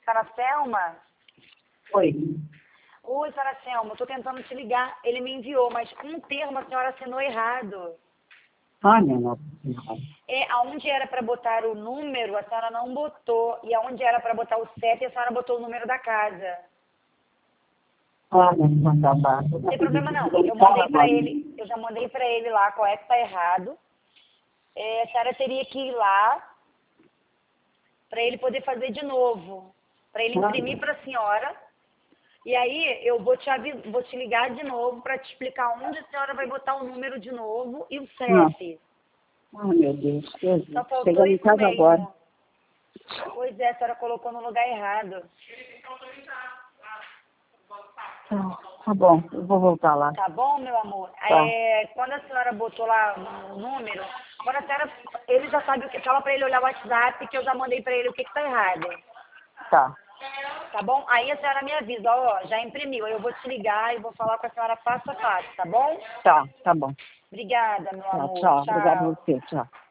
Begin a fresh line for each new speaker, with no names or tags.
Senhora Selma?
Oi.
Oi, senhora Selma, eu tô tentando te ligar. Ele me enviou, mas um termo a senhora assinou errado.
Ah, minha Nossa Senhora.
Aonde era para botar o número, a senhora não botou. E aonde era para botar o CEP, a senhora botou o número da casa.
Ah, minha Nossa.
Não tem problema não. Eu mandei para ele, eu já mandei para ele lá qual é que tá errado. A senhora teria que ir lá para ele poder fazer de novo. Para ele imprimir para a senhora. E aí eu vou te ligar de novo para te explicar onde a senhora vai botar o número de novo e o CEP.
Ah, meu Deus.
Só faltou
Chegando em
isso
casa
mesmo.
agora.
Pois é, a senhora colocou no lugar errado.
Tá bom, eu vou voltar lá.
Tá bom, meu amor?
Tá.
Quando a senhora botou lá o número, quando a senhora, ele já sabe o que, fala pra ele olhar o WhatsApp, que eu já mandei pra ele o que tá errado.
Tá.
Tá bom? Aí a senhora me avisa, ó, já imprimiu. Aí eu vou te ligar e vou falar com a senhora passo a passo, tá bom?
Tá bom.
Obrigada, meu
Tá,
amor.
tchau.
Tchau.
Obrigada a você. Tchau.